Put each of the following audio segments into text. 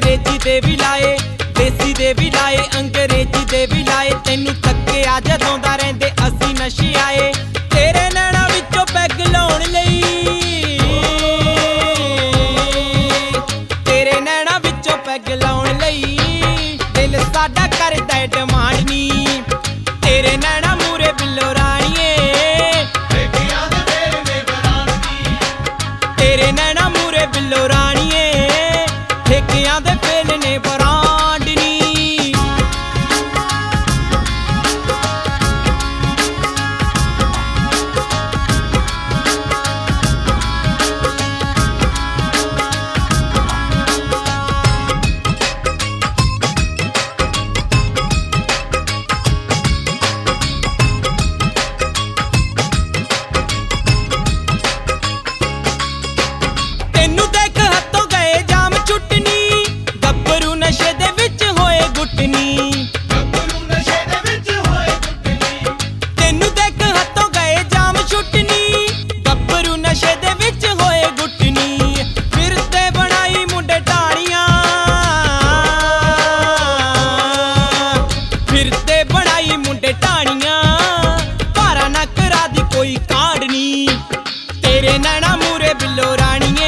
अंग्रेजी दे भी लाए, देसी दे भी लाए, अंग्रेजी दे भी लाए। तैनू थके आ जदों दा रहिंदे असीं नशे आए। तेरे नैणां विचों पैग लाउण लई, तेरे नैणां विचों पैग लाउण लई दिल साडा करदा डिमांड नी। तेरे नैणां मूरे बिल्लो राणीए, तेरे नैणां मूरे बिल्लो राणीए, ठेकियां दे फेल ने बरांड नी। तेनू देख हत्थों गए जाम छुटनी, गब्बरू नशे दे विच होए गुटनी। तेनू देख हत्थों गए जाम छुटनी, गब्बरू नशे दे विच होए गुटनी। फिरते बनाई मुंडे टाणियां, फिरते बनाई मुंडे टाणियां, भारा ना करा दी कोई कांड नी। तेरे नैणां मूरे बिल्लो राणीए,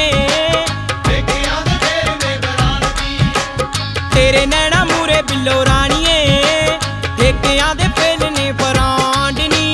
तेरे नैणां मूरे बिल्लो राणीए, ठेकियां दे फेल ने बरांड नी।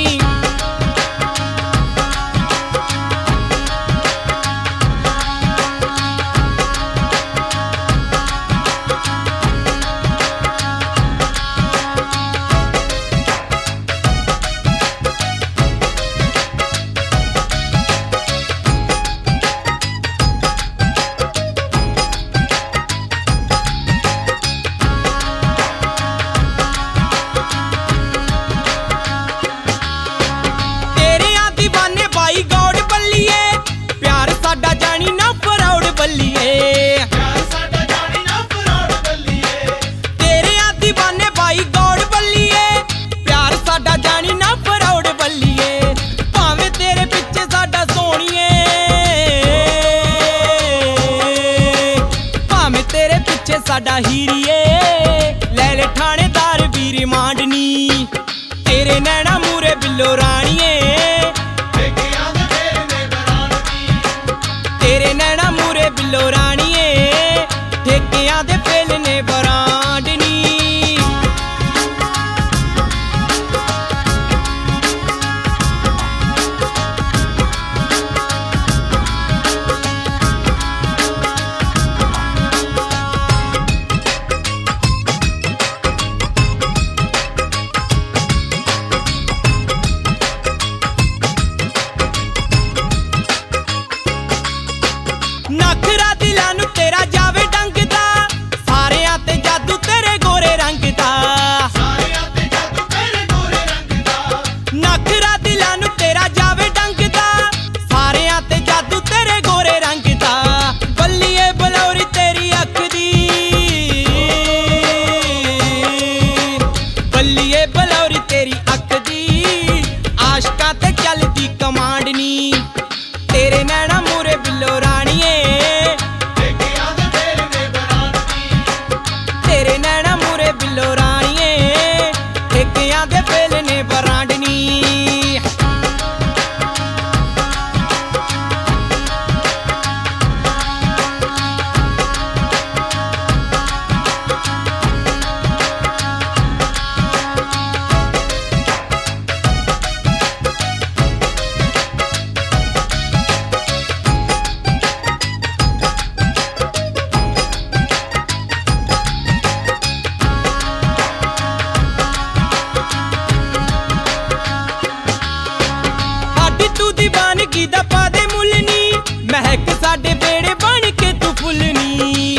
तेरियां दीवाने बाई गौड़ बल्लीए, प्यार साडा जानी ना फरौड़ बल्लीए। तेरियां दीवाने बाई गौड़ बल्लीए, प्यार साडा जानी ना फरौड़ बल्लीए। भावें तेरे पिछे साडा सोहणीए, भावें तेरे पिछे साडा हीरीए, ले ले थानेदार भी रिमांड नी। तेरे नैणां मूरे बिल्लो राणीए, तेरे नैणां मूरे बिल्लो राणीए, ठेकियां दे फेल ने बरांड नी। नखरा दिलां नूं तेरा जावे डंगदा, सारियां ते जादू तेरे गोरे रंग दा। नखरा दिलां नूं तेरा जावे डंगदा, सारियां ते जादू तेरे गोरे रंग दा। बल्लीए बलौरी तेरी अख दी, बल्लीए बलौरी तेरी अख दी, आशकां ते चलदी कमांड नी। तेरे नैणां मूरे बिल्लो राणीए, तेरे नैणां मूरे बिल्लो राणीए, ठेकियां दे फेल ने बरांड नी। साडी तू दीवानगी दा पा दे मुल नी, महक साडे बेड़े बन के तू फुलनी।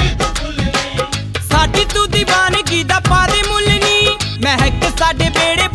साडी तू दीवानगी दा पा दे मुल नी, महक साडे बेड़े